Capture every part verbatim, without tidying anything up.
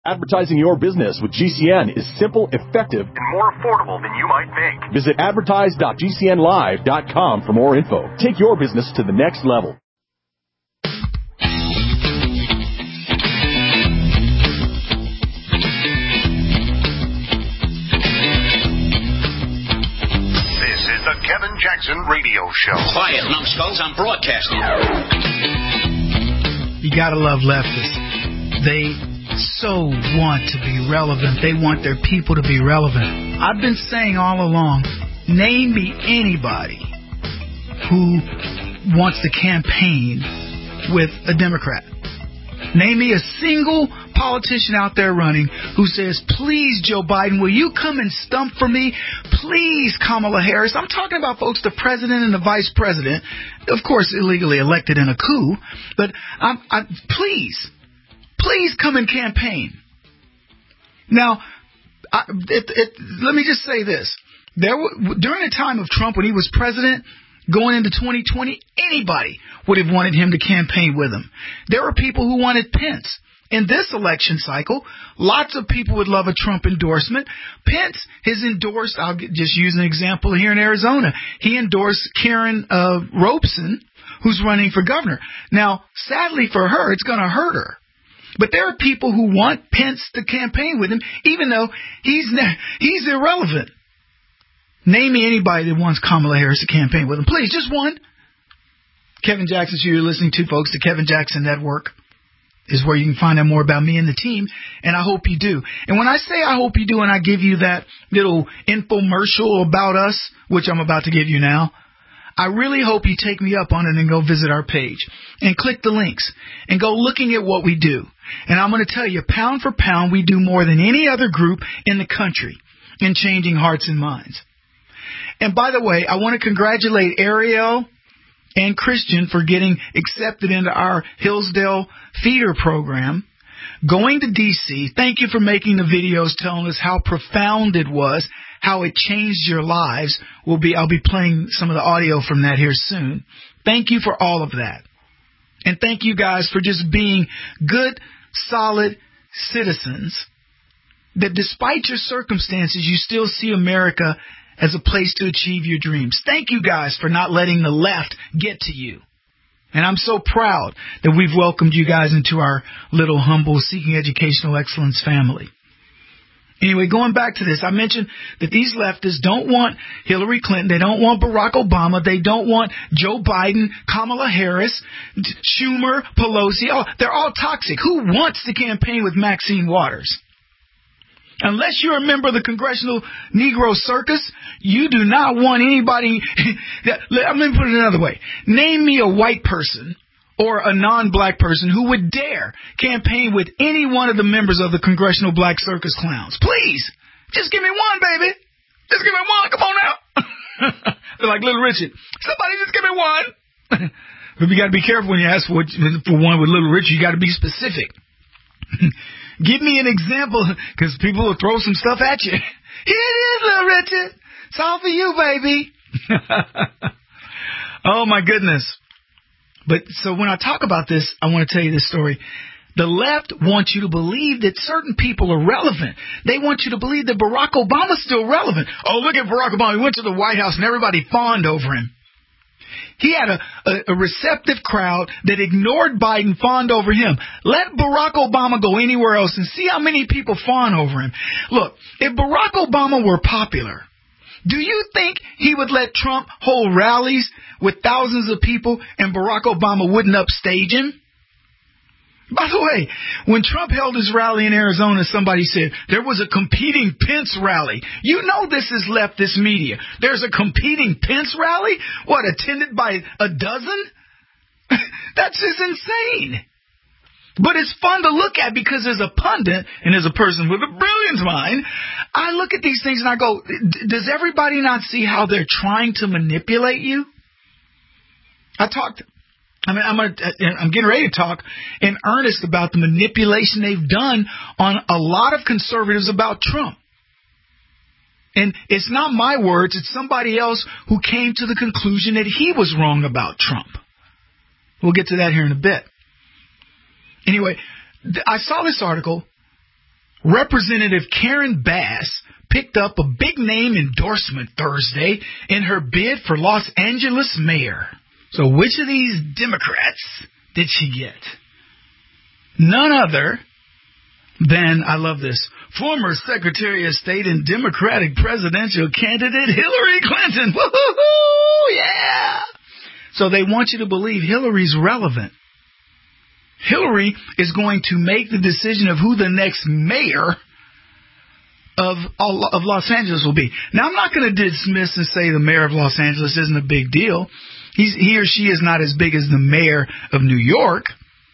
Advertising your business with G C N is simple, effective, and more affordable than you might think. Visit advertise dot g c n live dot com for more info. Take your business to the next level. This is the Kevin Jackson Radio Show. Quiet, numbskulls, I'm broadcasting. You gotta love leftists. They so want to be relevant. They want their people to be relevant. I've been saying all along, name me anybody who wants to campaign with a Democrat. Name me a single politician out there running who says, please, Joe Biden, will you come and stump for me? Please, Kamala Harris. I'm talking about, folks, the president and the vice president, of course, illegally elected in a coup. But I'm, I'm, please, please come and campaign. Now, I, it, it, let me just say this. There, during the time of Trump, when he was president, going into twenty twenty, anybody would have wanted him to campaign with him. There were people who wanted Pence. In this election cycle, lots of people would love a Trump endorsement. Pence has endorsed, I'll just use an example here in Arizona. He endorsed Karen uh, Robeson, who's running for governor. Now, sadly for her, it's going to hurt her. But there are people who want Pence to campaign with him, even though he's ne- he's irrelevant. Name me anybody that wants Kamala Harris to campaign with him. Please, just one. Kevin Jackson, so you're listening to, folks. The Kevin Jackson Network is where you can find out more about me and the team, and I hope you do. And when I say I hope you do and I give you that little infomercial about us, which I'm about to give you now, I really hope you take me up on it and go visit our page and click the links and go looking at what we do. And I'm going to tell you, pound for pound, we do more than any other group in the country in changing hearts and minds. And by the way, I want to congratulate Ariel and Christian for getting accepted into our Hillsdale feeder program. Going to D C, thank you for making the videos telling us how profound it was, how it changed your lives. We'll be, I'll be playing some of the audio from that here soon. Thank you for all of that. And thank you guys for just being good, solid citizens that despite your circumstances, you still see America as a place to achieve your dreams. Thank you guys for not letting the left get to you. And I'm so proud that we've welcomed you guys into our little humble Seeking Educational Excellence family. Anyway, going back to this, I mentioned that these leftists don't want Hillary Clinton. They don't want Barack Obama. They don't want Joe Biden, Kamala Harris, Schumer, Pelosi. Oh, they're all toxic. Who wants to campaign with Maxine Waters? Unless you're a member of the Congressional Negro Circus, you do not want anybody. Let me put it another way. Name me a white person or a non-black person who would dare campaign with any one of the members of the Congressional Black Circus Clowns. Please, just give me one, baby. Just give me one. Come on now. They're like Little Richard. Somebody just give me one. But you got to be careful when you ask for, for one with Little Richard. You got to be specific. Give me an example, because people will throw some stuff at you. Here it is, Little Richard. It's all for you, baby. Oh, my goodness. But so when I talk about this, I want to tell you this story. The left wants you to believe that certain people are relevant. They want you to believe that Barack Obama's still relevant. Oh, look at Barack Obama. He went to the White House and everybody fawned over him. He had a, a, a receptive crowd that ignored Biden, fawned over him. Let Barack Obama go anywhere else and see how many people fawn over him. Look, if Barack Obama were popular, do you think he would let Trump hold rallies with thousands of people and Barack Obama wouldn't upstage him? By the way, when Trump held his rally in Arizona, somebody said there was a competing Pence rally. You know this is leftist media. There's a competing Pence rally? What, attended by a dozen? That's just insane. But it's fun to look at because as a pundit and as a person with a brilliant mind, I look at these things and I go, does everybody not see how they're trying to manipulate you? I talked... I mean, I'm, gonna, I'm getting ready to talk in earnest about the manipulation they've done on a lot of conservatives about Trump. And it's not my words. It's somebody else who came to the conclusion that he was wrong about Trump. We'll get to that here in a bit. Anyway, I saw this article Representative Karen Bass picked up a big-name endorsement Thursday in her bid for Los Angeles mayor. So which of these Democrats did she get? None other than, I love this, former Secretary of State and Democratic presidential candidate Hillary Clinton. Woo-hoo-hoo! Yeah! So they want you to believe Hillary's relevant. Hillary is going to make the decision of who the next mayor of of Los Angeles will be. Now, I'm not going to dismiss and say the mayor of Los Angeles isn't a big deal. He's, he or she is not as big as the mayor of New York.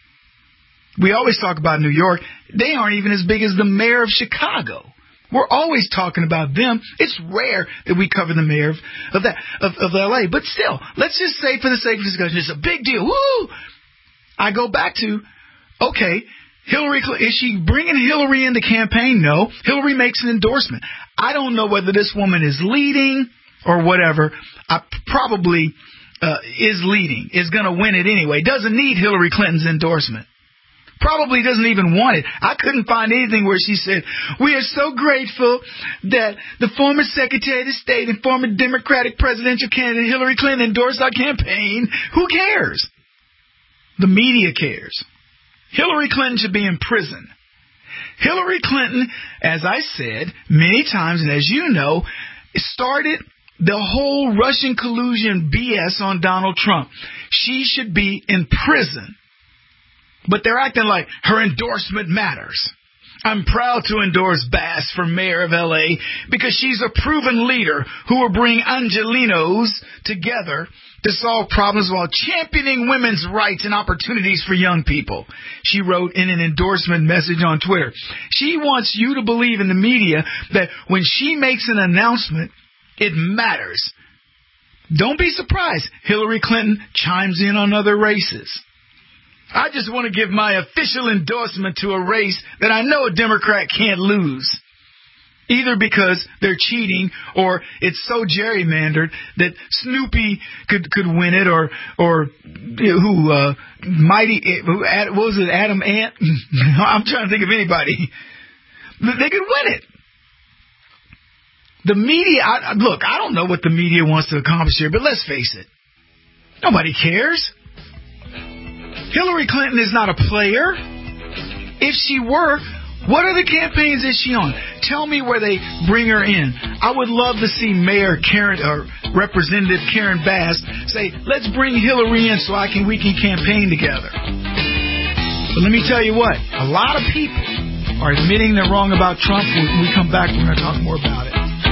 We always talk about New York. They aren't even as big as the mayor of Chicago. We're always talking about them. It's rare that we cover the mayor of, of that of, of L A. But still, let's just say for the sake of discussion, it's a big deal. Woo! I go back to, okay, Hillary, is she bringing Hillary in the campaign? No. Hillary makes an endorsement. I don't know whether this woman is leading or whatever. I probably uh, is leading, is going to win it anyway. Doesn't need Hillary Clinton's endorsement. Probably doesn't even want it. I couldn't find anything where she said, we are so grateful that the former Secretary of State and former Democratic presidential candidate Hillary Clinton endorsed our campaign. Who cares? The media cares. Hillary Clinton should be in prison. Hillary Clinton, as I said many times, and as you know, started the whole Russian collusion B S on Donald Trump. She should be in prison. But they're acting like her endorsement matters. I'm proud to endorse Bass for mayor of L A because she's a proven leader who will bring Angelinos together to solve problems while championing women's rights and opportunities for young people. She wrote in an endorsement message on Twitter. She wants you to believe in the media that when she makes an announcement, it matters. Don't be surprised Hillary Clinton chimes in on other races. I just want to give my official endorsement to a race that I know a Democrat can't lose. Either because they're cheating or it's so gerrymandered that Snoopy could could win it, or or you know, who uh, mighty who what was it Adam Ant? I'm trying to think of anybody. They could win it. The media, I, look, I don't know what the media wants to accomplish here, but let's face it, nobody cares. Hillary Clinton is not a player. If she were, what other campaigns is she on? Tell me where they bring her in. I would love to see Mayor Karen or Representative Karen Bass say, let's bring Hillary in so I can we can campaign together. But let me tell you what, a lot of people are admitting they're wrong about Trump. When we come back, we're going to talk more about it.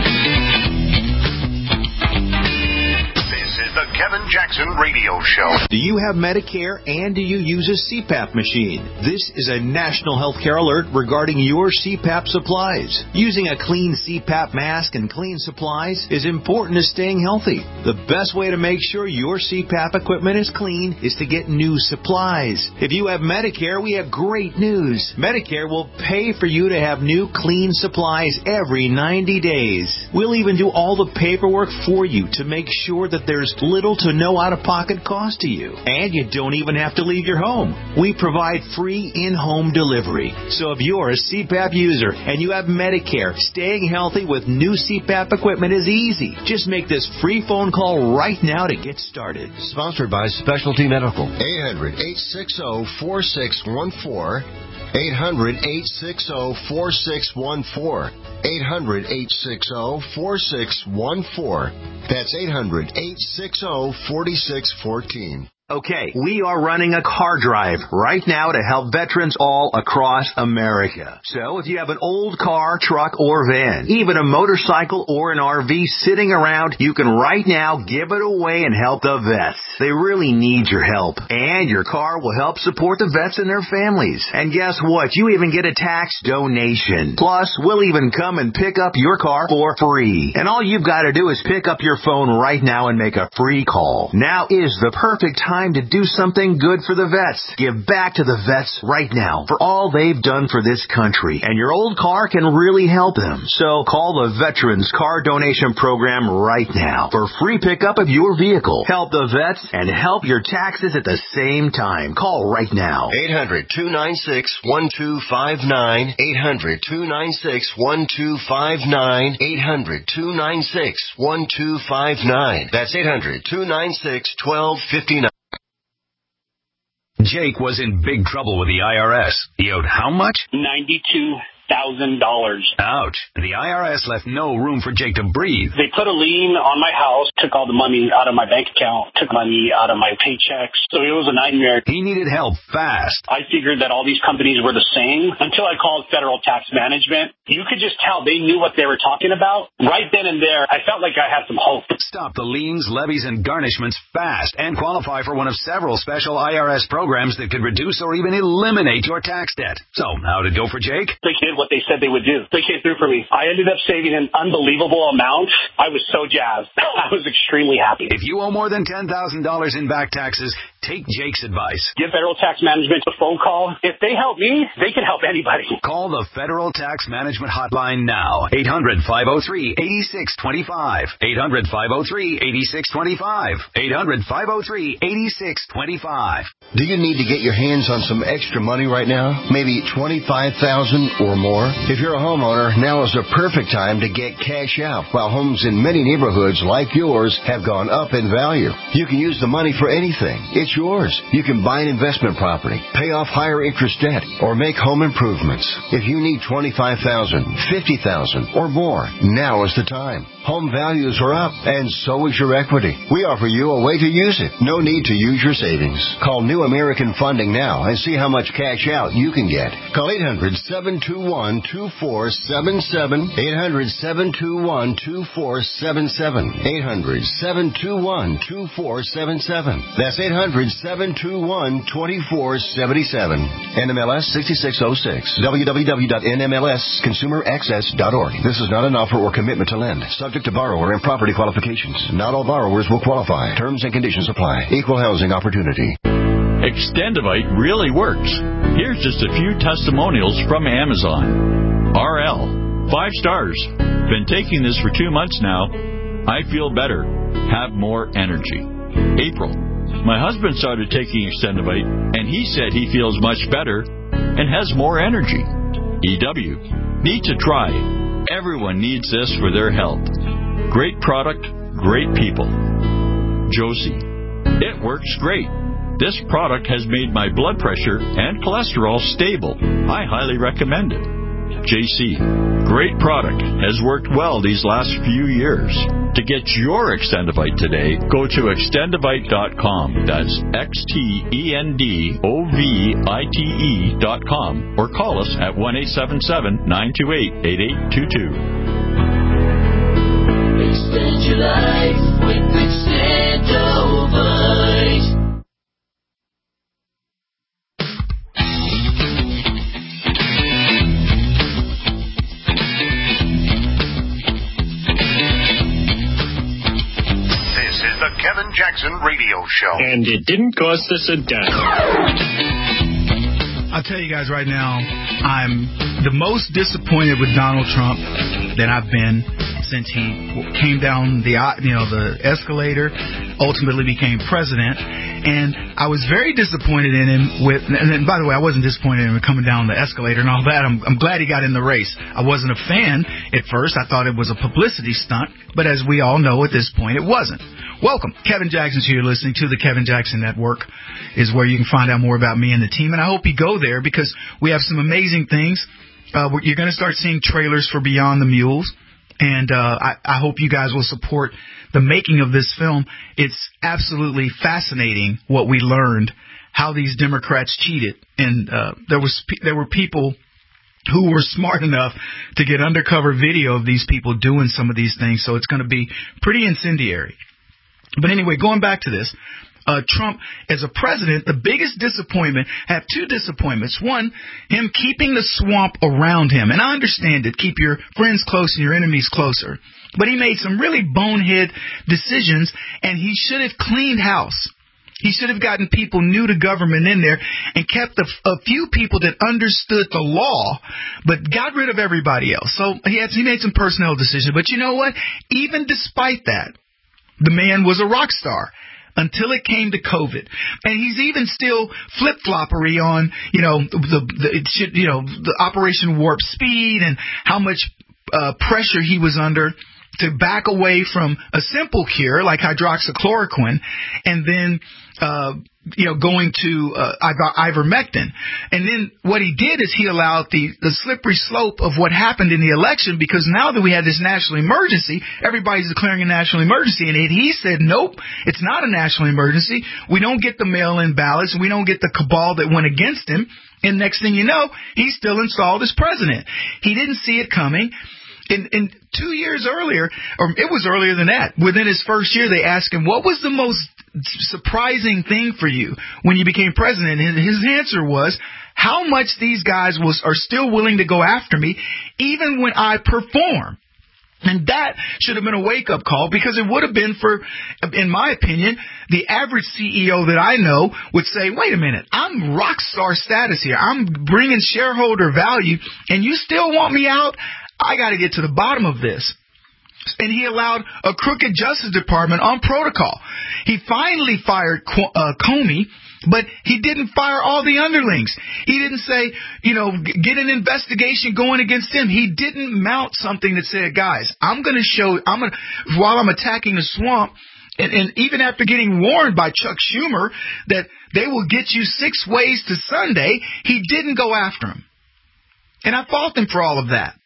The Kevin Jackson Radio Show. Do you have Medicare and do you use a C PAP machine? This is a national healthcare alert regarding your C PAP supplies. Using a clean C PAP mask and clean supplies is important to staying healthy. The best way to make sure your C PAP equipment is clean is to get new supplies. If you have Medicare, we have great news. Medicare will pay for you to have new clean supplies every ninety days. We'll even do all the paperwork for you to make sure that there's little to no out-of-pocket cost to you. And you don't even have to leave your home. We provide free in-home delivery. So if you're a C PAP user and you have Medicare, staying healthy with new C PAP equipment is easy. Just make this free phone call right now to get started. Sponsored by Specialty Medical. eight hundred, eight six zero, four six one four. eight hundred, eight six zero, four six one four. eight hundred, eight six zero, four six one four. That's eight hundred, eight six zero, four six one four. Okay, we are running a car drive right now to help veterans all across America. So if you have an old car, truck, or van, even a motorcycle or an R V sitting around, you can right now give it away and help the vets. They really need your help. And your car will help support the vets and their families. And guess what? You even get a tax donation. Plus, we'll even come and pick up your car for free. And all you've got to do is pick up your phone right now and make a free call. Now is the perfect time to do something good for the vets. Give back to the vets right now for all they've done for this country. And your old car can really help them. So call the Veterans Car Donation Program right now for free pickup of your vehicle. Help the vets and help your taxes at the same time. Call right now. eight hundred, two nine six, one two five nine. eight hundred, two nine six, one two five nine. eight hundred, two nine six, one two five nine. That's eight hundred, two nine six, one two five nine. Jake was in big trouble with the I R S. He owed how much? ninety-two thousand dollars. Ouch. The I R S left no room for Jake to breathe. They put a lien on my house, took all the money out of my bank account, took money out of my paychecks. So it was a nightmare. He needed help fast. I figured that all these companies were the same until I called Federal Tax Management. You could just tell they knew what they were talking about. Right then and there, I felt like I had some hope. Stop the liens, levies, and garnishments fast and qualify for one of several special I R S programs that could reduce or even eliminate your tax debt. So, how'd it go for Jake? They did what they said they would do. They came through for me. I ended up saving an unbelievable amount. I was so jazzed. I was extremely happy. If you owe more than ten thousand dollars in back taxes, take Jake's advice. Give Federal Tax Management a phone call. If they help me, they can help anybody. Call the Federal Tax Management Hotline now. eight hundred, five oh three, eight six two five. eight hundred, five oh three, eight six two five. eight hundred, five oh three, eight six two five. Do you need to get your hands on some extra money right now? Maybe twenty-five thousand dollars or more? If you're a homeowner, now is the perfect time to get cash out while homes in many neighborhoods like yours have gone up in value. You can use the money for anything. It's yours. You can buy an investment property, pay off higher interest debt, or make home improvements. If you need twenty-five thousand dollars, fifty thousand dollars, or more, now is the time. Home values are up, and so is your equity. We offer you a way to use it. No need to use your savings. Call New American Funding now and see how much cash out you can get. Call eight hundred, seven two one, two four seven seven. eight hundred, seven two one, two four seven seven. eight hundred, seven two one, two four seven seven. That's eight hundred, seven two one, two four seven seven. N M L S sixty-six oh six. w w w dot n m l s consumer access dot org. This is not an offer or commitment to lend. Subject to borrower and property qualifications. Not all borrowers will qualify. Terms and conditions apply. Equal housing opportunity. Extendivite really works. Here's just a few testimonials from Amazon. R L, five stars. Been taking this for two months now. I feel better. Have more energy. April, my husband started taking Extendivite, and he said he feels much better and has more energy. E W, need to try. Everyone needs this for their health. Great product, great people. Josie, it works great. This product has made my blood pressure and cholesterol stable. I highly recommend it. J C, great product. Has worked well these last few years. To get your Extendivite today, go to extendivite dot com. That's X T E N D O V I T E dot com. Or call us at one eight seven seven, nine two eight, eight eight two two. Extend your life with Extendivite. Kevin Jackson Radio Show. And it didn't cost us a dime. I'll tell you guys right now, I'm the most disappointed with Donald Trump that I've been since he came down the you know the escalator, ultimately became president. And I was very disappointed in him with, and then, by the way, I wasn't disappointed in him coming down the escalator and all that. I'm, I'm glad he got in the race. I wasn't a fan at first. I thought it was a publicity stunt. But as we all know at this point, it wasn't. Welcome. Kevin Jackson's here. You're listening to the Kevin Jackson Network is where you can find out more about me and the team. And I hope you go there because we have some amazing things. Uh, you're going to start seeing trailers for Beyond the Mules. And uh, I, I hope you guys will support the making of this film. It's absolutely fascinating what we learned, how these Democrats cheated. And uh, there was there were people who were smart enough to get undercover video of these people doing some of these things. So it's going to be pretty incendiary. But anyway, going back to this. Uh, Trump, as a president, the biggest disappointment, have two disappointments. One, him keeping the swamp around him. And I understand it. Keep your friends close and your enemies closer. But he made some really bonehead decisions, and he should have cleaned house. He should have gotten people new to government in there and kept a, a few people that understood the law, but got rid of everybody else. So he, had, he made some personnel decisions. But you know what? Even despite that, the man was a rock star. until it came to COVID. And he's even still flip-floppery on, you know, the, the it should, you know, the Operation Warp Speed and how much uh, pressure he was under to back away from a simple cure like hydroxychloroquine and then, uh, you know, going to uh, ivermectin. And then what he did is he allowed the, the slippery slope of what happened in the election, because now that we had this national emergency, everybody's declaring a national emergency. And he said, nope, it's not a national emergency. We don't get the mail-in ballots, and we don't get the cabal that went against him. And next thing you know, he's still installed as president. He didn't see it coming. In, in two years earlier, or it was earlier than that, within his first year, they asked him, what was the most surprising thing for you when you became president? And his answer was, how much these guys was are still willing to go after me, even when I perform. And that should have been a wake-up call, because it would have been for, in my opinion, the average C E O that I know would say, wait a minute, I'm rock star status here. I'm bringing shareholder value, and you still want me out? I got to get to the bottom of this. And he allowed a crooked Justice Department on protocol. He finally fired uh, Comey, but he didn't fire all the underlings. He didn't say, you know, get an investigation going against him. He didn't mount something that said, guys, I'm going to show, I'm going to, while I'm attacking the swamp, and, and even after getting warned by Chuck Schumer that they will get you six ways to Sunday, he didn't go after him. And I fault him for all of that.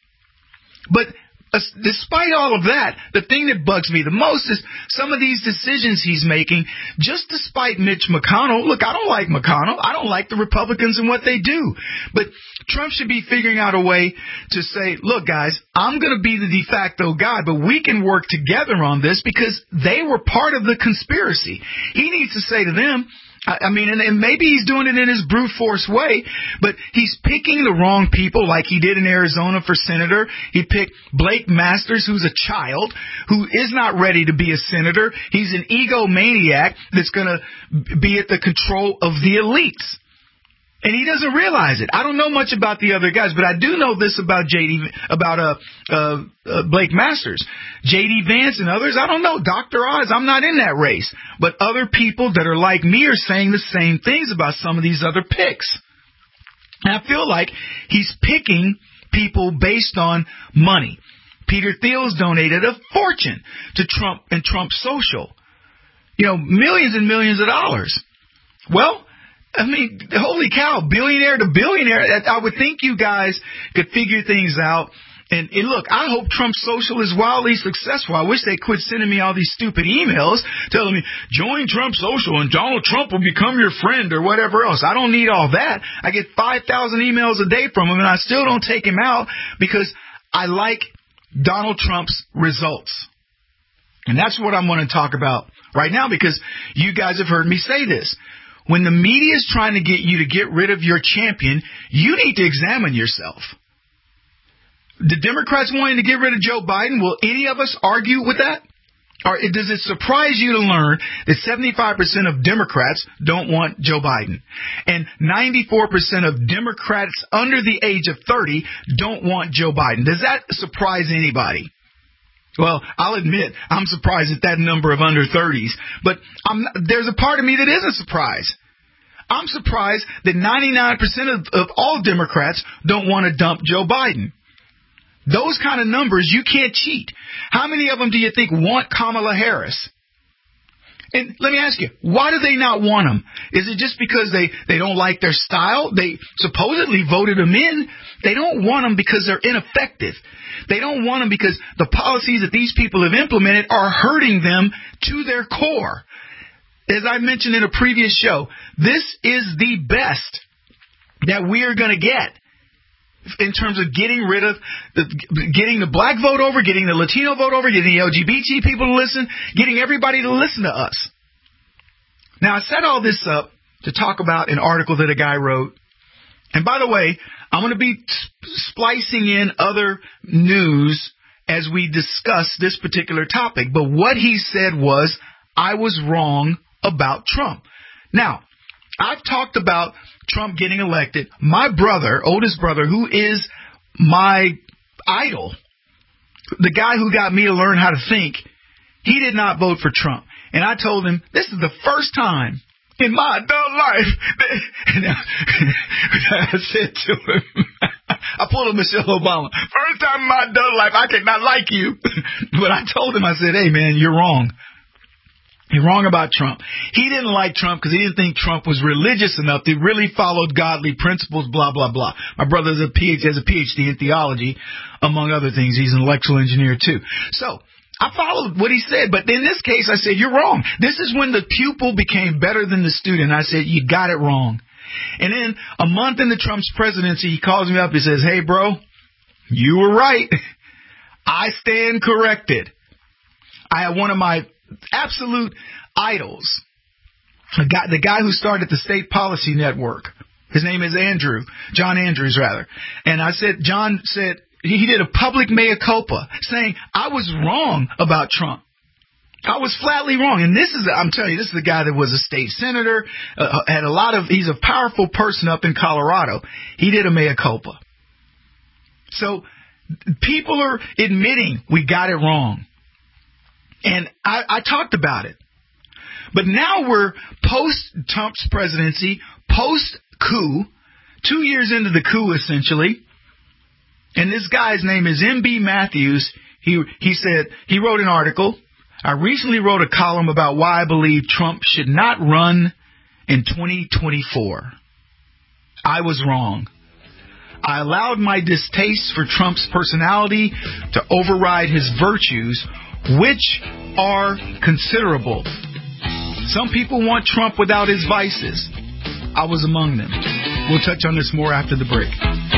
But uh, despite all of that, the thing that bugs me the most is some of these decisions he's making, just despite Mitch McConnell. Look, I don't like McConnell. I don't like the Republicans and what they do. But Trump should be figuring out a way to say, look, guys, I'm going to be the de facto guy, but we can work together on this because they were part of the conspiracy. He needs to say to them, I mean, and, and maybe he's doing it in his brute force way, but he's picking the wrong people like he did in Arizona for senator. He picked Blake Masters, who's a child, who is not ready to be a senator. He's an egomaniac that's going to be at the control of the elites. And he doesn't realize it. I don't know much about the other guys, but I do know this about J D, about uh, uh, uh, Blake Masters. J D Vance and others, I don't know. Doctor Oz, I'm not in that race. But other people that are like me are saying the same things about some of these other picks. And I feel like he's picking people based on money. Peter Thiel's donated a fortune to Trump and Trump Social. You know, millions and millions of dollars. Well, I mean, holy cow, billionaire to billionaire. I would think you guys could figure things out. And, and look, I hope Trump Social is wildly successful. I wish they quit sending me all these stupid emails telling me, join Trump Social and Donald Trump will become your friend or whatever else. I don't need all that. I get five thousand emails a day from him, and I still don't take him out because I like Donald Trump's results. And that's what I'm going to talk about right now, because you guys have heard me say this. When the media is trying to get you to get rid of your champion, you need to examine yourself. The Democrats wanting to get rid of Joe Biden, will any of us argue with that? Or does it surprise you to learn that seventy-five percent of Democrats don't want Joe Biden? And ninety-four percent of Democrats under the age of thirty don't want Joe Biden? Does that surprise anybody? Well, I'll admit, I'm surprised at that number of under thirties. But I'm not, there's a part of me that isn't surprised. I'm surprised that ninety-nine percent of, of all Democrats don't want to dump Joe Biden. Those kind of numbers, you can't cheat. How many of them do you think want Kamala Harris? And let me ask you, why do they not want them? Is it just because they, they don't like their style? They supposedly voted them in. They don't want them because they're ineffective. They don't want them because the policies that these people have implemented are hurting them to their core. As I mentioned in a previous show, this is the best that we are going to get in terms of getting rid of, the, getting the black vote over, getting the Latino vote over, getting the L G B T people to listen, getting everybody to listen to us. Now, I set all this up to talk about an article that a guy wrote. And by the way, I'm going to be splicing in other news as we discuss this particular topic. But what he said was, I was wrong about Trump. Now, I've talked about Trump getting elected. My brother, oldest brother, who is my idol, the guy who got me to learn how to think, he did not vote for Trump. And I told him, this is the first time in my adult life that, and I said to him, I pulled a Michelle Obama, first time in my adult life I cannot like you. But I told him, I said, hey, man, you're wrong. You're wrong about Trump. He didn't like Trump because he didn't think Trump was religious enough. He really followed godly principles, blah, blah, blah. My brother has a PhD, has a PhD in theology, among other things. He's an electrical engineer, too. So I followed what he said. But in this case, I said, you're wrong. This is when the pupil became better than the student. I said, you got it wrong. And then a month into Trump's presidency, he calls me up. He says, hey, bro, you were right. I stand corrected. I have one of my absolute idols, the guy, the guy who started the State Policy Network. His name is Andrew, John Andrews, rather. And I said, John said, he did a public mea culpa, saying, I was wrong about Trump. I was flatly wrong. And this is, I'm telling you, this is the guy that was a state senator, uh, had a lot of, he's a powerful person up in Colorado. He did a mea culpa. So people are admitting we got it wrong. And I, I talked about it. But now we're post-Trump's presidency, post-coup, two years into the coup, essentially. And this guy's name is M B Matthews. He he said, he wrote an article. I recently wrote a column about why I believe Trump should not run in twenty twenty-four. I was wrong. I allowed my distaste for Trump's personality to override his virtues, which are considerable. Some people want Trump without his vices. I was among them. We'll touch on this more after the break.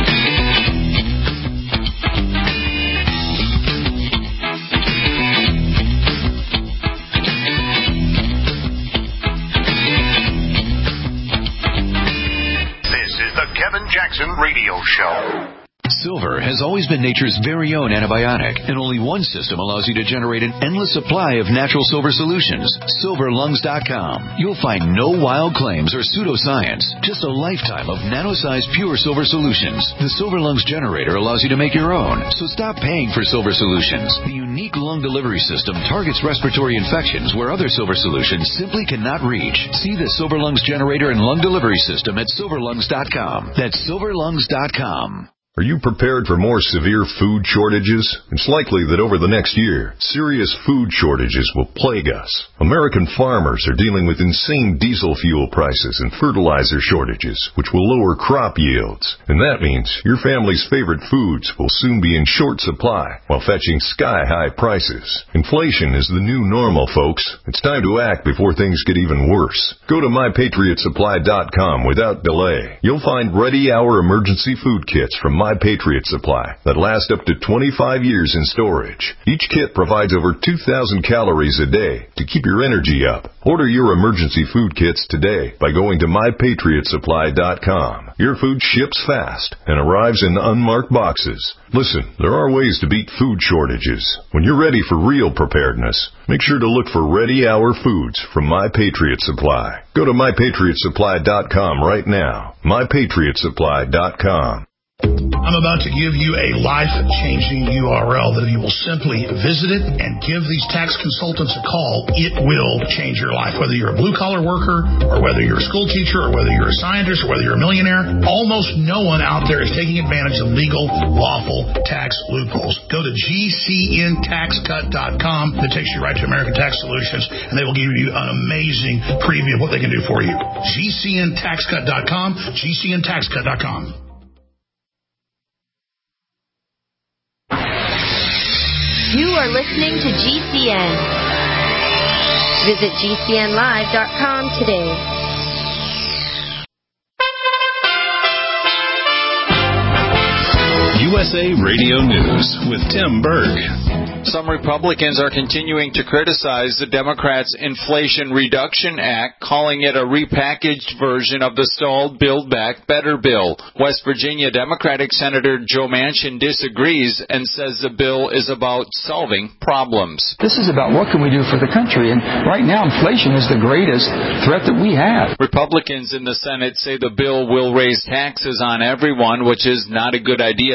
This is the Kevin Jackson Radio Show. Silver has always been nature's very own antibiotic, and only one system allows you to generate an endless supply of natural silver solutions. silver lungs dot com. You'll find no wild claims or pseudoscience, just a lifetime of nano-sized pure silver solutions. The Silver Lungs generator allows you to make your own, so stop paying for silver solutions. The unique lung delivery system targets respiratory infections where other silver solutions simply cannot reach. See the Silver Lungs generator and lung delivery system at silver lungs dot com. That's silver lungs dot com. Are you prepared for more severe food shortages? It's likely that over the next year, serious food shortages will plague us. American farmers are dealing with insane diesel fuel prices and fertilizer shortages, which will lower crop yields. And that means your family's favorite foods will soon be in short supply while fetching sky-high prices. Inflation is the new normal, folks. It's time to act before things get even worse. Go to my patriot supply dot com without delay. You'll find ready-hour emergency food kits from My Patriot Supply that last up to twenty-five years in storage. Each kit provides over two thousand calories a day to keep your energy up. Order your emergency food kits today by going to my patriot supply dot com. Your food ships fast and arrives in unmarked boxes. Listen, there are ways to beat food shortages. When you're ready for real preparedness, make sure to look for Ready Hour Foods from My Patriot Supply. Go to my patriot supply dot com right now. my patriot supply dot com. I'm about to give you a life-changing U R L that if you will simply visit it and give these tax consultants a call, it will change your life. Whether you're a blue-collar worker or whether you're a school teacher or whether you're a scientist or whether you're a millionaire, almost no one out there is taking advantage of legal, lawful tax loopholes. Go to G C N tax cut dot com. That takes you right to American Tax Solutions, and they will give you an amazing preview of what they can do for you. G C N tax cut dot com, G C N tax cut dot com. You are listening to G C N. Visit G C N live dot com today. U S A Radio News with Tim Berg. Some Republicans are continuing to criticize the Democrats' Inflation Reduction Act, calling it a repackaged version of the stalled Build Back Better bill. West Virginia Democratic Senator Joe Manchin disagrees and says the bill is about solving problems. This is about what can we do for the country, and right now inflation is the greatest threat that we have. Republicans in the Senate say the bill will raise taxes on everyone, which is not a good idea during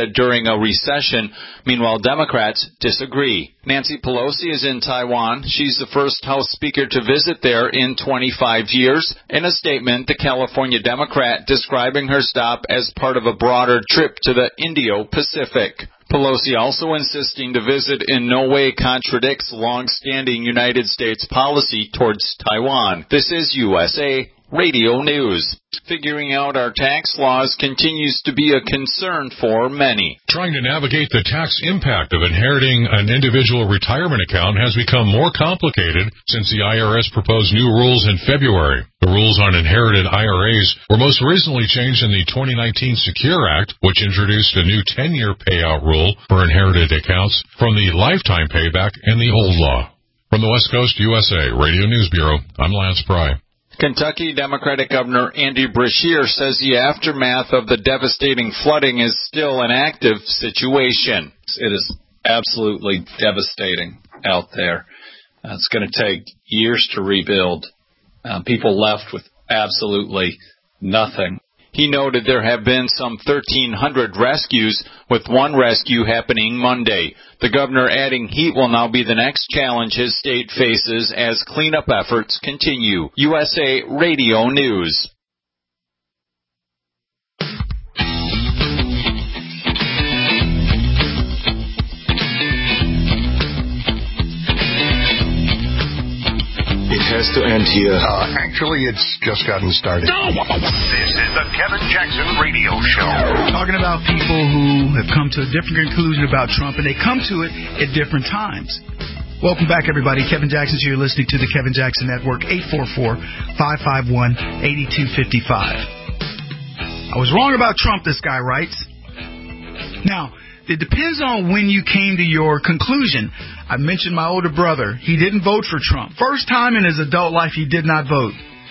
calling a recession. Meanwhile, Democrats disagree. Nancy Pelosi is in Taiwan. She's the first House Speaker to visit there in twenty-five years. In a statement, the California Democrat describing her stop as part of a broader trip to the Indo-Pacific. Pelosi also insisting the visit in no way contradicts long-standing United States policy towards Taiwan. This is U S A Radio News. Figuring out our tax laws continues to be a concern for many. Trying to navigate the tax impact of inheriting an individual retirement account has become more complicated since the I R S proposed new rules in February. The rules on inherited I R As were most recently changed in the twenty nineteen Secure Act, which introduced a new ten-year payout rule for inherited accounts from the lifetime payback in the old law. From the West Coast U S A Radio News Bureau, I'm Lance Pry. Kentucky Democratic Governor Andy Beshear says the aftermath of the devastating flooding is still an active situation. It is absolutely devastating out there. Uh, it's going to take years to rebuild. Uh, people left with absolutely nothing. He noted there have been some thirteen hundred rescues, with one rescue happening Monday. The governor adding heat will now be the next challenge his state faces as cleanup efforts continue. U S A Radio News. It has to end here. Uh, actually, it's just gotten started. This is the Kevin Jackson Radio Show. Talking about people who have come to a different conclusion about Trump, and they come to it at different times. Welcome back, everybody. Kevin Jackson here. You're listening to the Kevin Jackson Network, eight four four, five five one, eight two five five. I was wrong about Trump, this guy writes. Now, it depends on when you came to your conclusion. I mentioned my older brother. He didn't vote for Trump. First time in his adult life he did not vote.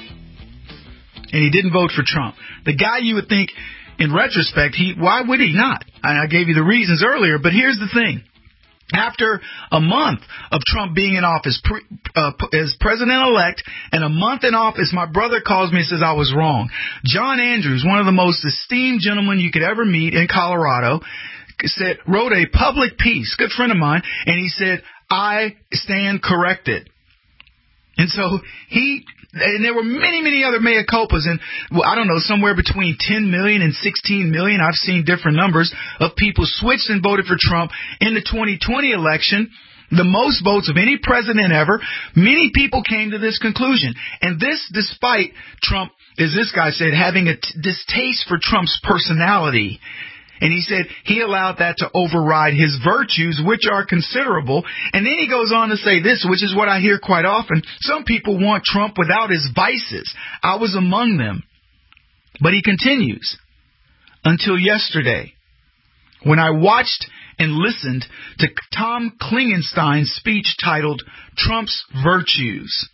And he didn't vote for Trump. The guy you would think, in retrospect, he why would he not? And I gave you the reasons earlier, but here's the thing. After a month of Trump being in office pre, uh, as president-elect and a month in office, my brother calls me and says I was wrong. John Andrews, one of the most esteemed gentlemen you could ever meet in Colorado, said, wrote a public piece, good friend of mine, and he said, I stand corrected. And so he, and there were many, many other mea culpas, and well, I don't know, somewhere between ten million and sixteen million, I've seen different numbers, of people switched and voted for Trump in the twenty twenty election, the most votes of any president ever. Many people came to this conclusion. And this despite Trump, as this guy said, having a t- distaste for Trump's personality. And he said he allowed that to override his virtues, which are considerable. And then he goes on to say this, which is what I hear quite often. Some people want Trump without his vices. I was among them. But he continues, until yesterday, when I watched and listened to Tom Klingenstein's speech titled Trump's Virtues.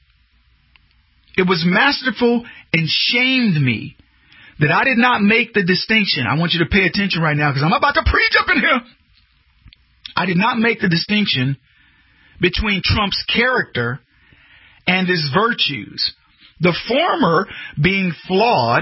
It was masterful and shamed me that I did not make the distinction. I want you to pay attention right now because I'm about to preach up in here. I did not make the distinction between Trump's character and his virtues. The former being flawed,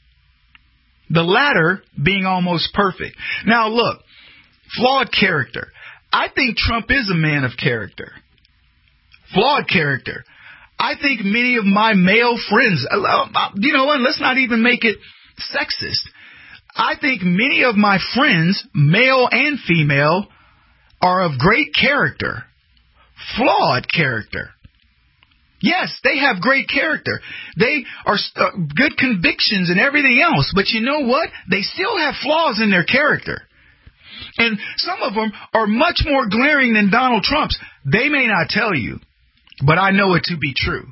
the latter being almost perfect. Now look, flawed character. I think Trump is a man of character. Flawed character. I think many of my male friends, you know what, let's not even make it sexist. I think many of my friends, male and female, are of great character. Flawed character. Yes, they have great character. They are uh, good convictions and everything else. But you know what? They still have flaws in their character. And some of them are much more glaring than Donald Trump's. They may not tell you, but I know it to be true.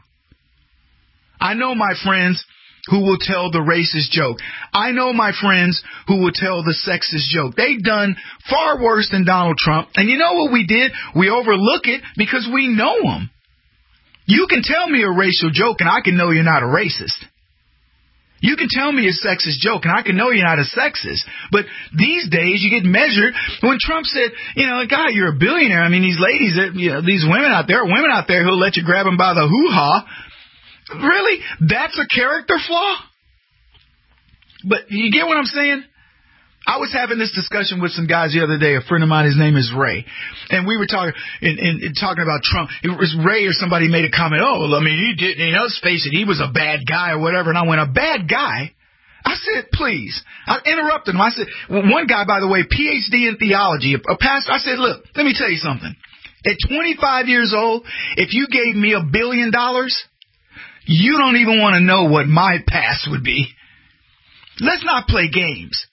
I know my friends who will tell the racist joke. I know my friends who will tell the sexist joke. They've done far worse than Donald Trump. And you know what we did? We overlook it because we know them. You can tell me a racial joke and I can know you're not a racist. You can tell me a sexist joke and I can know you're not a sexist. But these days you get measured. When Trump said, you know, God, you're a billionaire. I mean, these ladies, you know, these women out there, women out there who'll let you grab them by the hoo-ha. Really? That's a character flaw? But you get what I'm saying? I was having this discussion with some guys the other day. A friend of mine, his name is Ray, and we were talking and, and, and talking about Trump. It was Ray or somebody made a comment. Oh, well, I mean, he didn't. You know, let's face it, he was a bad guy or whatever. And I went, a bad guy? I said, please. I interrupted him. I said, well, one guy, by the way, P H D in theology, a pastor. I said, look, let me tell you something. At twenty-five years old, if you gave me a billion dollars, you don't even want to know what my past would be. Let's not play games.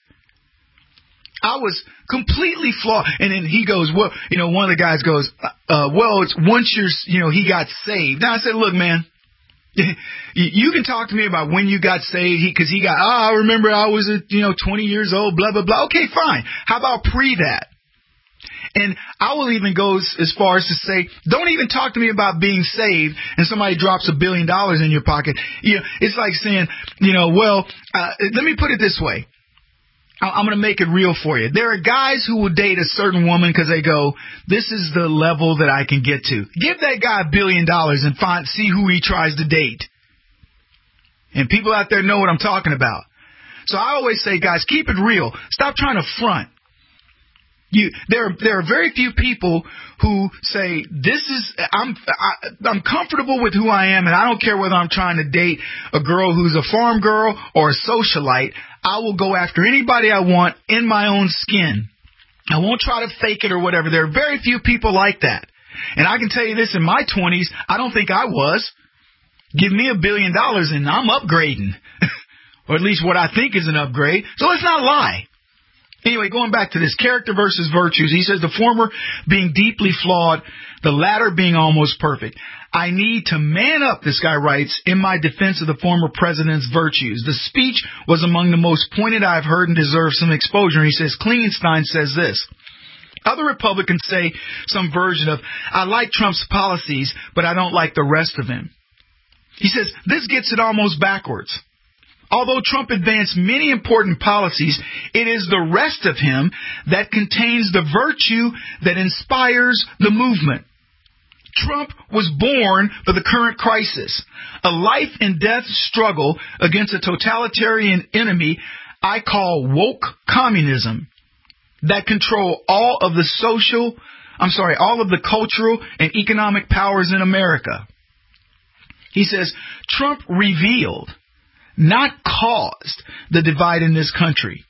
I was completely flawed. And then he goes, well, you know, one of the guys goes, uh, well, it's once you're, you know, he got saved. Now I said, look, man, you can talk to me about when you got saved because he, he got, oh, I remember I was, you know, twenty years old, blah, blah, blah. Okay, fine. How about pre that? And I will even go as far as to say, don't even talk to me about being saved and somebody drops a billion dollars in your pocket. You know, it's like saying, you know, well, uh, let me put it this way. I'm going to make it real for you. There are guys who will date a certain woman because they go, this is the level that I can get to. Give that guy a billion dollars and find, see who he tries to date. And people out there know what I'm talking about. So I always say, guys, keep it real. Stop trying to front. You, there, there are very few people who say, this is, I'm, I, I'm comfortable with who I am, and I don't care whether I'm trying to date a girl who's a farm girl or a socialite. I will go after anybody I want in my own skin. I won't try to fake it or whatever. There are very few people like that. And I can tell you this, in my twenties, I don't think I was. Give me a billion dollars and I'm upgrading. Or at least what I think is an upgrade. So let's not lie. Anyway, going back to this, character versus virtues. He says the former being deeply flawed, the latter being almost perfect. I need to man up, this guy writes, in my defense of the former president's virtues. The speech was among the most pointed I've heard and deserves some exposure. He says, Klingenstein says this. Other Republicans say some version of, I like Trump's policies, but I don't like the rest of him. He says, this gets it almost backwards. Although Trump advanced many important policies, it is the rest of him that contains the virtue that inspires the movement. Trump was born for the current crisis, a life and death struggle against a totalitarian enemy I call woke communism that control all of the social, I'm sorry, all of the cultural and economic powers in America. He says, Trump revealed, not caused, the divide in this country.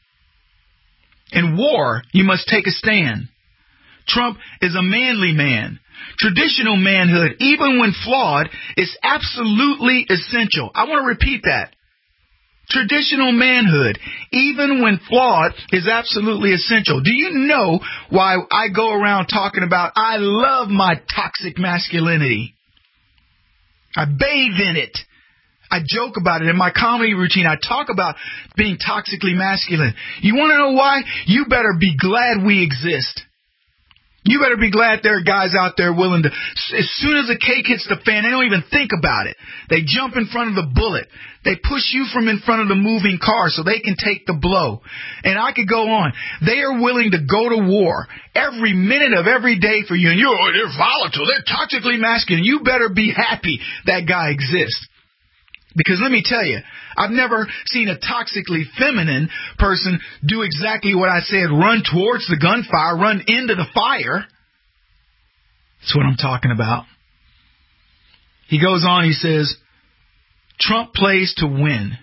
In war, you must take a stand. Trump is a manly man. Traditional manhood, even when flawed, is absolutely essential. I want to repeat that. Traditional manhood, even when flawed, is absolutely essential. Do you know why I go around talking about, I love my toxic masculinity? I bathe in it. I joke about it in my comedy routine. I talk about being toxically masculine. You want to know why? You better be glad we exist. You better be glad there are guys out there willing to, as soon as the cake hits the fan, they don't even think about it. They jump in front of the bullet. They push you from in front of the moving car so they can take the blow. And I could go on. They are willing to go to war every minute of every day for you. And you're, oh, they're volatile. They're toxically masculine. You better be happy that guy exists. Because let me tell you, I've never seen a toxically feminine person do exactly what I said, run towards the gunfire, run into the fire. That's what I'm talking about. He goes on, he says, Trump plays to win.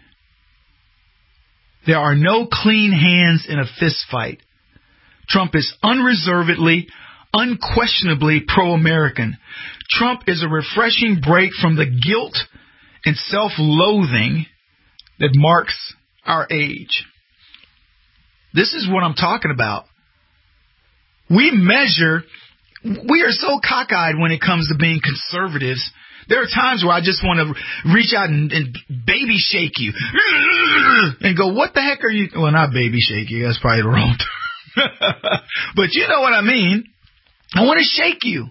There are no clean hands in a fist fight. Trump is unreservedly, unquestionably pro-American. Trump is a refreshing break from the guilt and self-loathing that marks our age. This is what I'm talking about. We measure, we are so cockeyed when it comes to being conservatives. There are times where I just want to reach out and, and baby shake you and go, what the heck are you? Well, not baby shake you. That's probably the wrong term. But you know what I mean. I want to shake you.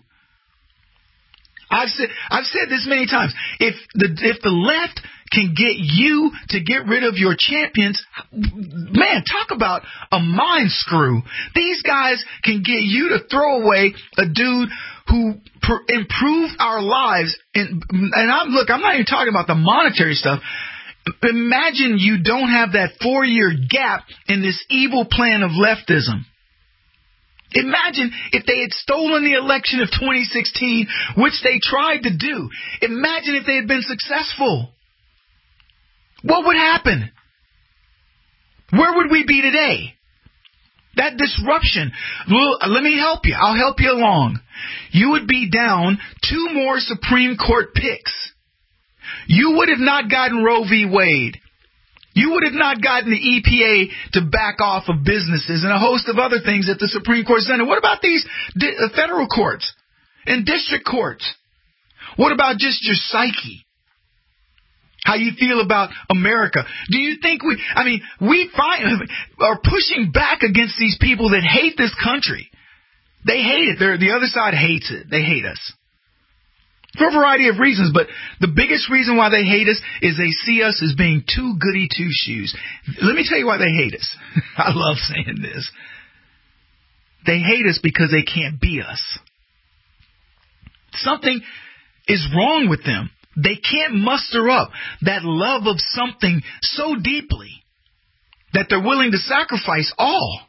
I've said I've said this many times. If the if the left can get you to get rid of your champions, man, talk about a mind screw. These guys can get you to throw away a dude who per- improved our lives. And, and I'm look, I'm not even talking about the monetary stuff. Imagine you don't have that four-year gap in this evil plan of leftism. Imagine if they had stolen the election of twenty sixteen, which they tried to do. Imagine if they had been successful. What would happen? Where would we be today? That disruption. Well, let me help you. I'll help you along. You would be down two more Supreme Court picks. You would have not gotten Roe v. Wade. You would have not gotten the E P A to back off of businesses and a host of other things at the Supreme Court Senate. What about these di- federal courts and district courts? What about just your psyche? How you feel about America? Do you think we, I mean, we find, are pushing back against these people that hate this country. They hate it. They're, the other side hates it. They hate us. For a variety of reasons, but the biggest reason why they hate us is they see us as being too goody two-shoes. Let me tell you why they hate us. I love saying this. They hate us because they can't be us. Something is wrong with them. They can't muster up that love of something so deeply that they're willing to sacrifice all.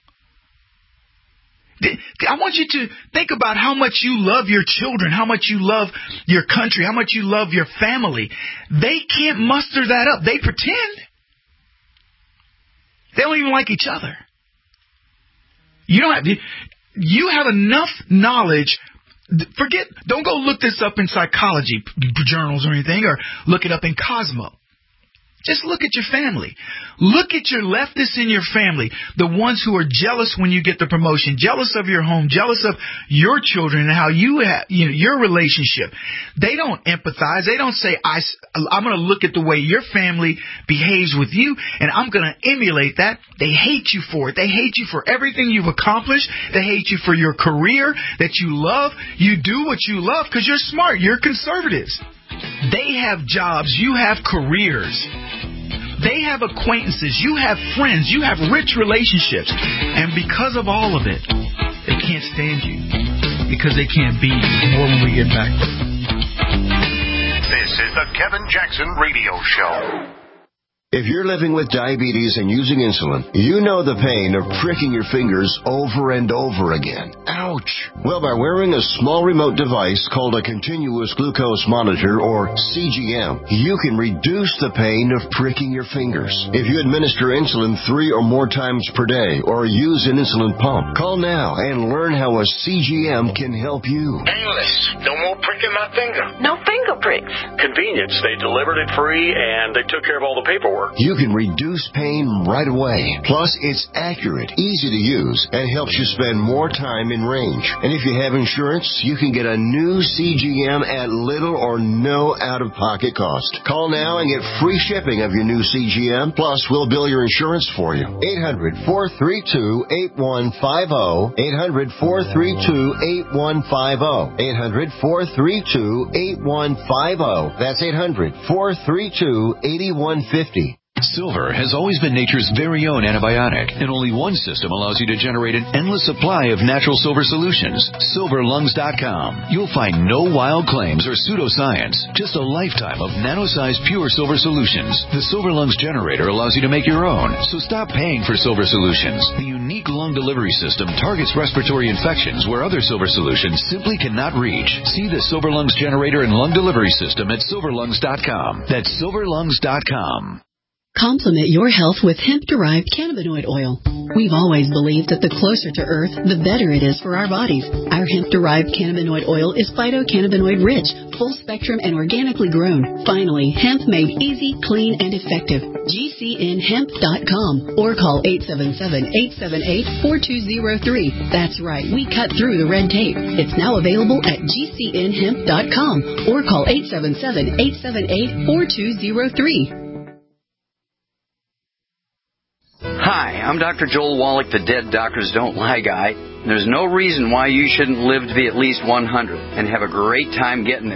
I want you to think about how much you love your children, how much you love your country, how much you love your family. They can't muster that up. They pretend. They don't even like each other. You don't have, you have enough knowledge. Forget, don't go look this up in psychology journals or anything, or look it up in Cosmo. Just look at your family. Look at your leftists in your family, the ones who are jealous when you get the promotion, jealous of your home, jealous of your children and how you have, you know, your relationship. They don't empathize. They don't say, I, I'm going to look at the way your family behaves with you, and I'm going to emulate that. They hate you for it. They hate you for everything you've accomplished. They hate you for your career that you love. You do what you love because you're smart. You're conservatives. They have jobs. You have careers. They have acquaintances. You have friends. You have rich relationships. And because of all of it, they can't stand you. Because they can't be you. More when we get back. This is the Kevin Jackson Radio Show. If you're living with diabetes and using insulin, you know the pain of pricking your fingers over and over again. Ouch! Well, by wearing a small remote device called a continuous glucose monitor, or C G M, you can reduce the pain of pricking your fingers. If you administer insulin three or more times per day or use an insulin pump, call now and learn how a C G M can help you. Painless. No more pricking my finger. No finger pricks. Convenience. They delivered it free and they took care of all the paperwork. You can reduce pain right away. Plus, it's accurate, easy to use, and helps you spend more time in range. And if you have insurance, you can get a new C G M at little or no out-of-pocket cost. Call now and get free shipping of your new C G M. Plus, we'll bill your insurance for you. eight hundred, four three two, eight one five zero. eight hundred, four three two, eight one five zero. eight hundred, four three two, eight one five zero. That's eight hundred, four three two, eight one five zero. Silver has always been nature's very own antibiotic, and only one system allows you to generate an endless supply of natural silver solutions. silver lungs dot com. You'll find no wild claims or pseudoscience, just a lifetime of nano-sized pure silver solutions. The Silver Lungs generator allows you to make your own, so stop paying for silver solutions. The unique lung delivery system targets respiratory infections where other silver solutions simply cannot reach. See the Silver Lungs generator and lung delivery system at silver lungs dot com. That's silver lungs dot com. Complement your health with hemp-derived cannabinoid oil. We've always believed that the closer to Earth, the better it is for our bodies. Our hemp-derived cannabinoid oil is phytocannabinoid-rich, full-spectrum, and organically grown. Finally, hemp made easy, clean, and effective. G C N hemp dot com or call eight seven seven, eight seven eight, four two zero three. That's right, we cut through the red tape. It's now available at G C N hemp dot com or call eight seven seven, eight seven eight, four two zero three. Hi, I'm Doctor Joel Wallach, the Dead Doctors Don't Lie guy. There's no reason why you shouldn't live to be at least one hundred and have a great time getting there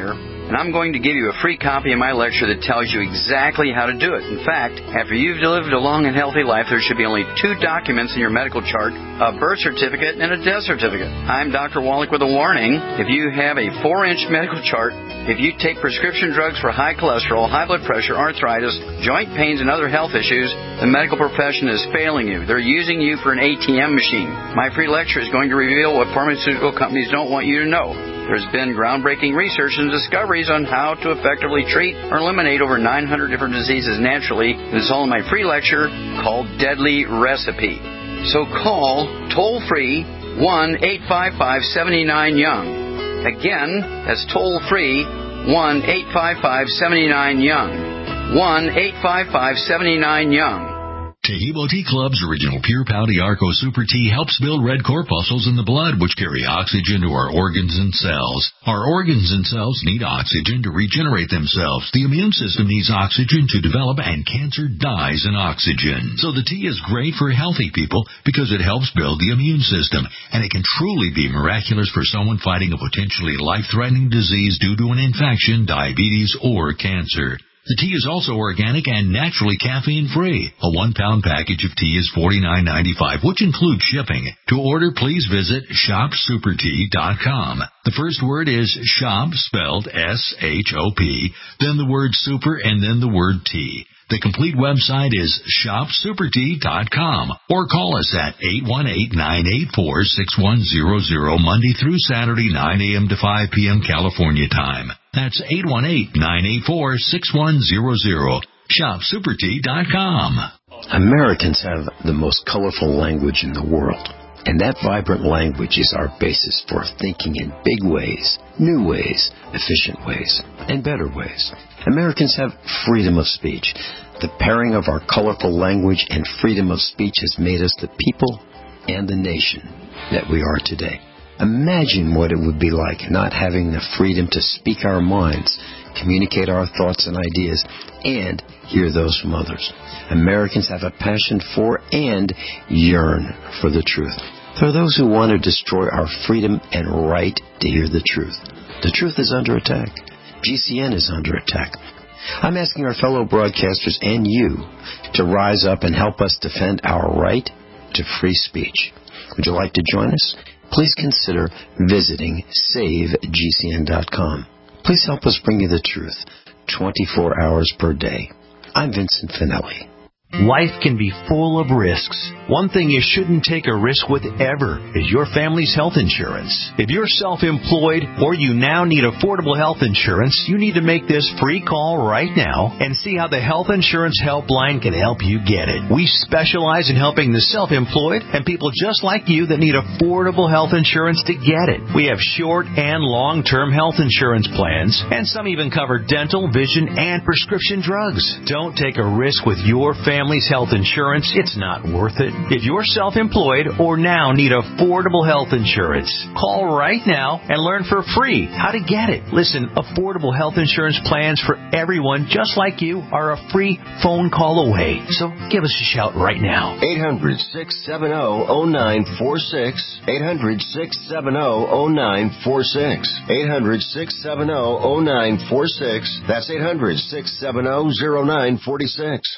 and I'm going to give you a free copy of my lecture that tells you exactly how to do it. In fact, after you've lived a long and healthy life, there should be only two documents in your medical chart, a birth certificate and a death certificate. I'm Doctor Wallach with a warning. If you have a four-inch medical chart, if you take prescription drugs for high cholesterol, high blood pressure, arthritis, joint pains, and other health issues, the medical profession is failing you. They're using you for an A T M machine. My free lecture is going to reveal what pharmaceutical companies don't want you to know. There's been groundbreaking research and discoveries on how to effectively treat or eliminate over nine hundred different diseases naturally. This is all in my free lecture called Deadly Recipe. So call toll-free one eight five five, seven nine, YOUNG. Again, that's toll-free one eight five five, seven nine, YOUNG. one eight five five, seven nine, YOUNG. Tehebo Tea Club's original Pure Pau Arco Super Tea helps build red corpuscles in the blood, which carry oxygen to our organs and cells. Our organs and cells need oxygen to regenerate themselves. The immune system needs oxygen to develop, and cancer dies in oxygen. So the tea is great for healthy people because it helps build the immune system, and it can truly be miraculous for someone fighting a potentially life-threatening disease due to an infection, diabetes, or cancer. The tea is also organic and naturally caffeine-free. A one-pound package of tea is forty-nine ninety-five, which includes shipping. To order, please visit shop super tea dot com. The first word is shop, spelled S H O P, then the word super, and then the word tea. The complete website is shop super tea dot com, or call us at eight one eight, nine eight four, six one zero zero Monday through Saturday, nine a.m. to five p.m. California time. That's eight one eight, nine eight four, six one zero zero. shop super tea dot com. Americans have the most colorful language in the world, and that vibrant language is our basis for thinking in big ways, new ways, efficient ways, and better ways. Americans have freedom of speech. The pairing of our colorful language and freedom of speech has made us the people and the nation that we are today. Imagine what it would be like not having the freedom to speak our minds, communicate our thoughts and ideas, and hear those from others. Americans have a passion for and yearn for the truth. There are those who want to destroy our freedom and right to hear the truth. The truth is under attack. G C N is under attack. I'm asking our fellow broadcasters and you to rise up and help us defend our right to free speech. Would you like to join us? Please consider visiting save G C N dot com. Please help us bring you the truth twenty-four hours per day. I'm Vincent Finelli. Life can be full of risks. One thing you shouldn't take a risk with ever is your family's health insurance. If you're self-employed or you now need affordable health insurance, you need to make this free call right now and see how the Health Insurance Helpline can help you get it. We specialize in helping the self-employed and people just like you that need affordable health insurance to get it. We have short and long-term health insurance plans, and some even cover dental, vision, and prescription drugs. Don't take a risk with your family. Family's health insurance, it's not worth it. If you're self-employed or now need affordable health insurance, call right now and learn for free how to get it. Listen, affordable health insurance plans for everyone just like you are a free phone call away. So give us a shout right now. eight hundred, six seven zero, zero nine four six. eight hundred, six seven zero, zero nine four six. eight hundred, six seven zero, zero nine four six. That's eight hundred, six seven zero, zero nine four six.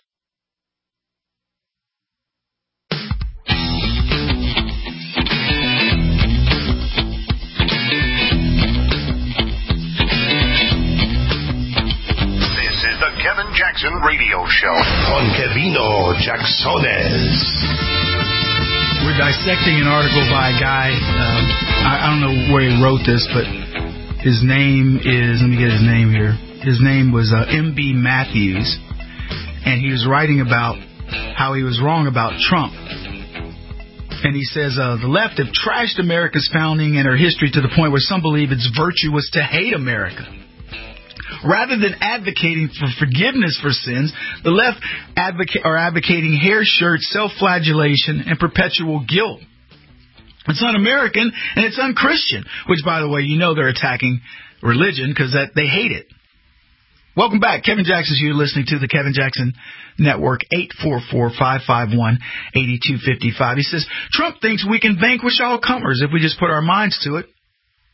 Kevin Jackson Radio Show. Con Kevino Jacksones. We're dissecting an article by a guy. Um, I, I don't know where he wrote this, but his name is, let me get his name here. His name was uh, M B Matthews, and he was writing about how he was wrong about Trump. And he says, uh, the left have trashed America's founding and her history to the point where some believe it's virtuous to hate America. Rather than advocating for forgiveness for sins, the left advocate, are advocating hair shirts, self-flagellation, and perpetual guilt. It's un-American and it's un-Christian, which, by the way, you know they're attacking religion because that they hate it. Welcome back. Kevin Jackson's here listening to the Kevin Jackson Network, eight four four, five five one, eight two five five. He says, Trump thinks we can vanquish all comers if we just put our minds to it.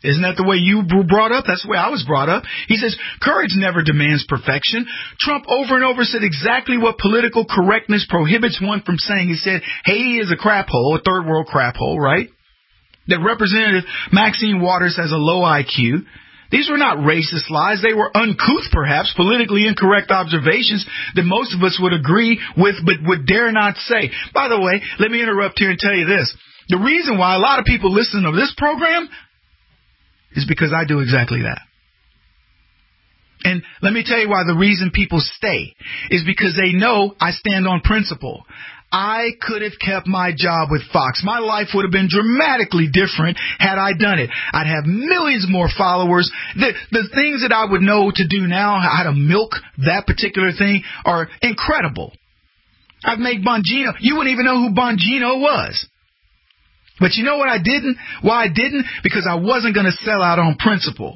Isn't that the way you were brought up? That's the way I was brought up. He says, courage never demands perfection. Trump over and over said exactly what political correctness prohibits one from saying. He said, Haiti is a crap hole, a third world crap hole, right? That Representative Maxine Waters has a low I Q. These were not racist lies. They were uncouth, perhaps, politically incorrect observations that most of us would agree with but would dare not say. By the way, let me interrupt here and tell you this. The reason why a lot of people listen to this program is because I do exactly that. And let me tell you why the reason people stay is because they know I stand on principle. I could have kept my job with Fox. My life would have been dramatically different had I done it. I'd have millions more followers. The, the things that I would know to do now, how to milk that particular thing, are incredible. I'd make Bongino. You wouldn't even know who Bongino was. But you know what I didn't? Why I didn't? Because I wasn't going to sell out on principle.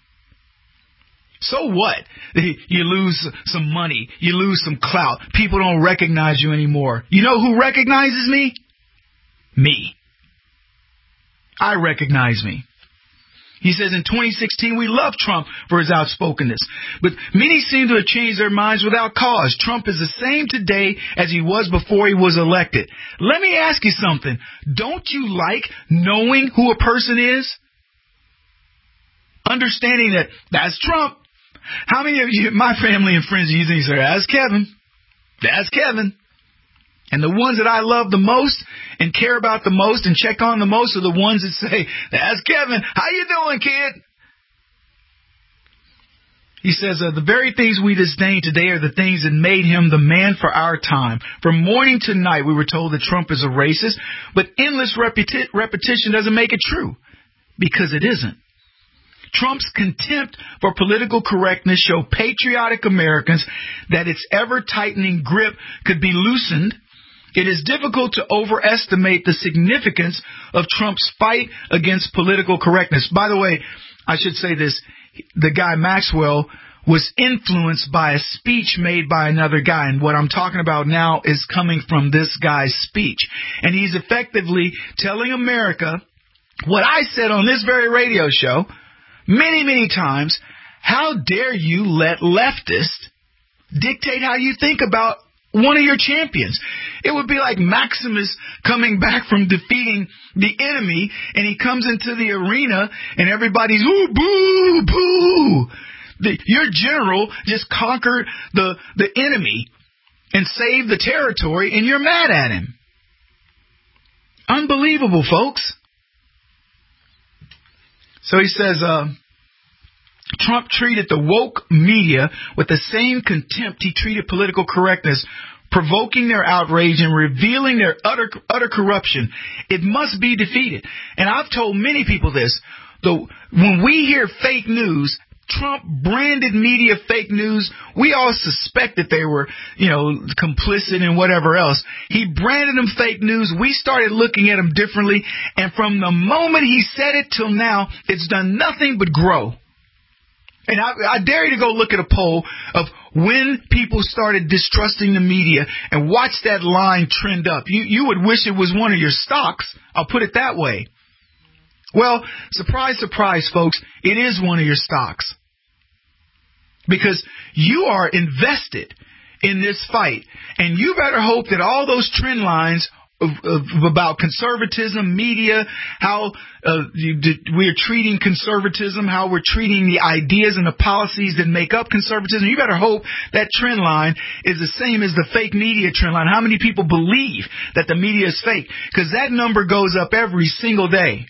So what? You lose some money. You lose some clout. People don't recognize you anymore. You know who recognizes me? Me. I recognize me. He says in twenty sixteen, we love Trump for his outspokenness. But many seem to have changed their minds without cause. Trump is the same today as he was before he was elected. Let me ask you something. Don't you like knowing who a person is? Understanding that that's Trump. How many of you, my family and friends, you think, that's Kevin. That's Kevin. And the ones that I love the most and care about the most and check on the most are the ones that say, that's Kevin. How you doing, kid? He says, uh, the very things we disdain today are the things that made him the man for our time. From morning to night, we were told that Trump is a racist, but endless repeti- repetition doesn't make it true, because it isn't. Trump's contempt for political correctness show patriotic Americans that its ever-tightening grip could be loosened. It is difficult to overestimate the significance of Trump's fight against political correctness. By the way, I should say this. The guy Maxwell was influenced by a speech made by another guy. And what I'm talking about now is coming from this guy's speech. And he's effectively telling America what I said on this very radio show many, many times. How dare you let leftists dictate how you think about one of your champions? It would be like Maximus coming back from defeating the enemy, and he comes into the arena, and everybody's, ooh, boo, boo. The, your general just conquered the, the enemy and saved the territory, and you're mad at him. Unbelievable, folks. So he says, uh, Trump treated the woke media with the same contempt he treated political correctness, provoking their outrage and revealing their utter utter corruption. It must be defeated. And I've told many people this. Though when we hear fake news, Trump branded media fake news, we all suspect that they were, you know, complicit and whatever else. He branded them fake news. We started looking at them differently. And from the moment he said it till now, it's done nothing but grow. And I, I dare you to go look at a poll of when people started distrusting the media and watch that line trend up. You, you would wish it was one of your stocks. I'll put it that way. Well, surprise, surprise, folks, it is one of your stocks. Because you are invested in this fight. And you better hope that all those trend lines of, of, about conservatism, media, how uh, you, we are treating conservatism, how we're treating the ideas and the policies that make up conservatism, you better hope that trend line is the same as the fake media trend line. How many people believe that the media is fake? Because that number goes up every single day.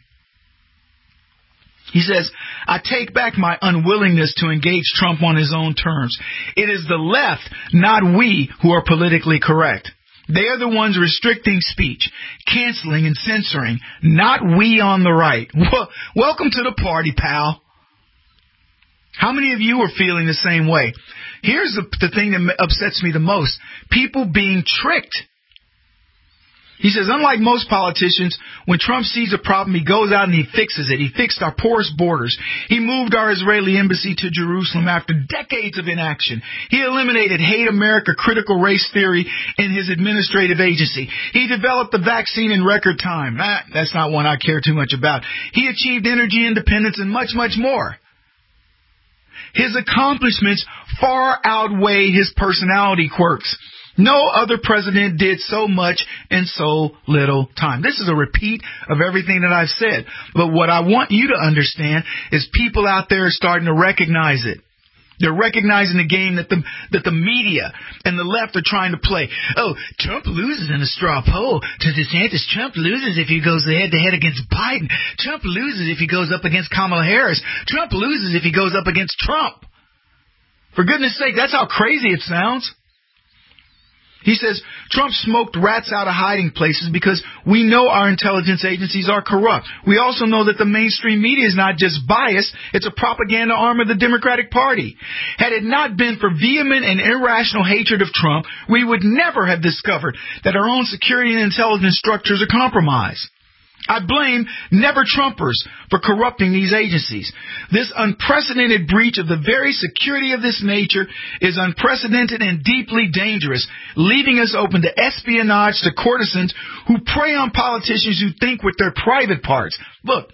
He says, I take back my unwillingness to engage Trump on his own terms. It is the left, not we, who are politically correct. They are the ones restricting speech, canceling and censoring, not we on the right. Well, welcome to the party, pal. How many of you are feeling the same way? Here's the, the thing that upsets me the most. People being tricked. He says, unlike most politicians, when Trump sees a problem, he goes out and he fixes it. He fixed our porous borders. He moved our Israeli embassy to Jerusalem after decades of inaction. He eliminated hate America critical race theory in his administrative agency. He developed the vaccine in record time. Ah, that's not one I care too much about. He achieved energy independence and much, much more. His accomplishments far outweigh his personality quirks. No other president did so much in so little time. This is a repeat of everything that I've said. But what I want you to understand is people out there are starting to recognize it. They're recognizing the game that the that the media and the left are trying to play. Oh, Trump loses in a straw poll to DeSantis. Trump loses if he goes head-to-head against Biden. Trump loses if he goes up against Kamala Harris. Trump loses if he goes up against Trump. For goodness sake, that's how crazy it sounds. He says, Trump smoked rats out of hiding places because we know our intelligence agencies are corrupt. We also know that the mainstream media is not just biased, it's a propaganda arm of the Democratic Party. Had it not been for vehement and irrational hatred of Trump, we would never have discovered that our own security and intelligence structures are compromised. I blame never-Trumpers for corrupting these agencies. This unprecedented breach of the very security of this nature is unprecedented and deeply dangerous, leaving us open to espionage to courtesans who prey on politicians who think with their private parts. Look,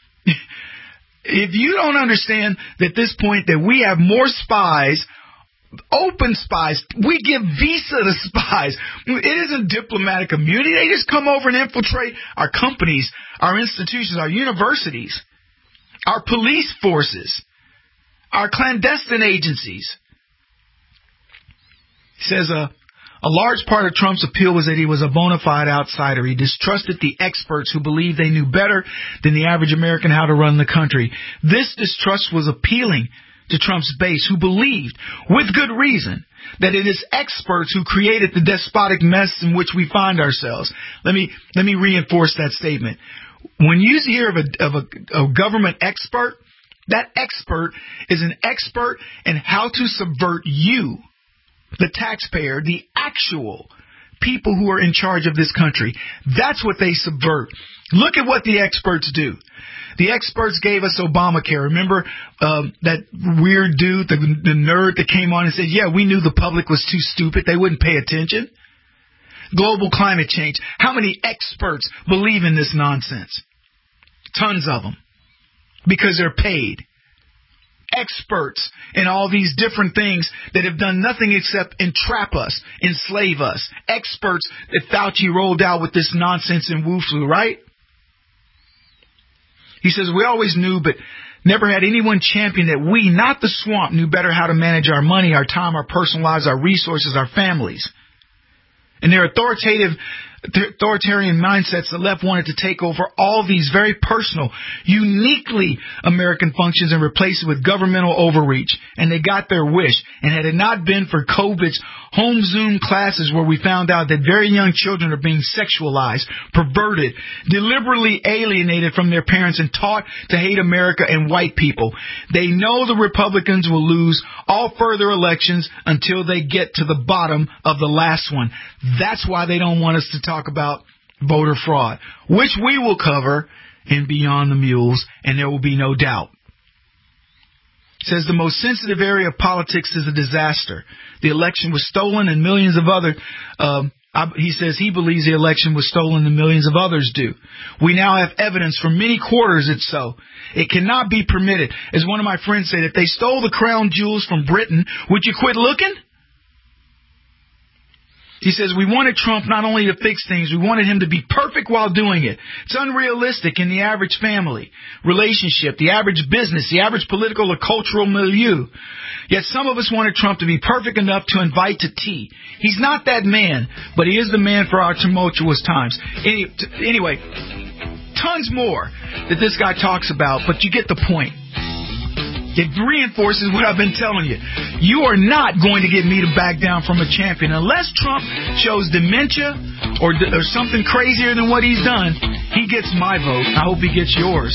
if you don't understand at this point that we have more spies, open spies, we give visa to spies. It isn't diplomatic immunity. They just come over and infiltrate our companies, our institutions, our universities, our police forces, our clandestine agencies. He says uh, a large part of Trump's appeal was that he was a bona fide outsider. He distrusted the experts who believed they knew better than the average American how to run the country. This distrust was appealing to Trump's base, who believed, with good reason, that it is experts who created the despotic mess in which we find ourselves. Let me let me reinforce that statement. When you hear of a, of a, a government expert, that expert is an expert in how to subvert you, the taxpayer, the actual people who are in charge of this country. That's what they subvert. Look at what the experts do. The experts gave us Obamacare. Remember um, that weird dude, the, the nerd that came on and said, yeah, we knew the public was too stupid. They wouldn't pay attention. Global climate change. How many experts believe in this nonsense? Tons of them. Because they're paid. Experts in all these different things that have done nothing except entrap us, enslave us. Experts that Fauci rolled out with this nonsense in Wu Flu, right? He says, we always knew, but never had anyone champion that we, not the swamp, knew better how to manage our money, our time, our personal lives, our resources, our families. And their authoritative, authoritarian mindsets, the left wanted to take over all these very personal, uniquely American functions and replace it with governmental overreach. And they got their wish. And had it not been for COVID's home Zoom classes where we found out that very young children are being sexualized, perverted, deliberately alienated from their parents and taught to hate America and white people, they know the Republicans will lose all further elections until they get to the bottom of the last one. That's why they don't want us to talk about voter fraud, which we will cover in Beyond the Mules, and there will be no doubt. It says the most sensitive area of politics is a disaster. The election was stolen and millions of other, um, I, he says he believes the election was stolen and millions of others do. We now have evidence from many quarters it's so. It cannot be permitted. As one of my friends said, if they stole the crown jewels from Britain, would you quit looking? He says, we wanted Trump not only to fix things, we wanted him to be perfect while doing it. It's unrealistic in the average family, relationship, the average business, the average political or cultural milieu. Yet some of us wanted Trump to be perfect enough to invite to tea. He's not that man, but he is the man for our tumultuous times. Any, t- anyway, tons more that this guy talks about, but you get the point. It reinforces what I've been telling you. You are not going to get me to back down from a champion. Unless Trump shows dementia or, or something crazier than what he's done, he gets my vote. I hope he gets yours.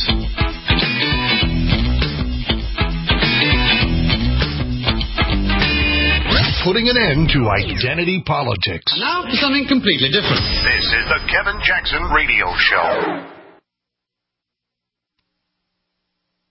putting an end to identity politics. Now for something completely different. This is the Kevin Jackson Radio Show.